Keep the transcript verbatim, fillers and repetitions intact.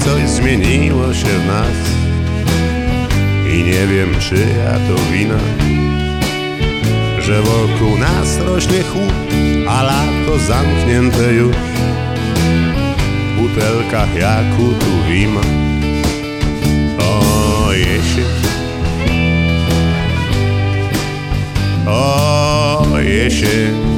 coś zmieniło się w nas i nie wiem czyja to wina, że wokół nas rośnie chłód, a lato zamknięte już w butelkach jakutu wima. O jesień, o jesień,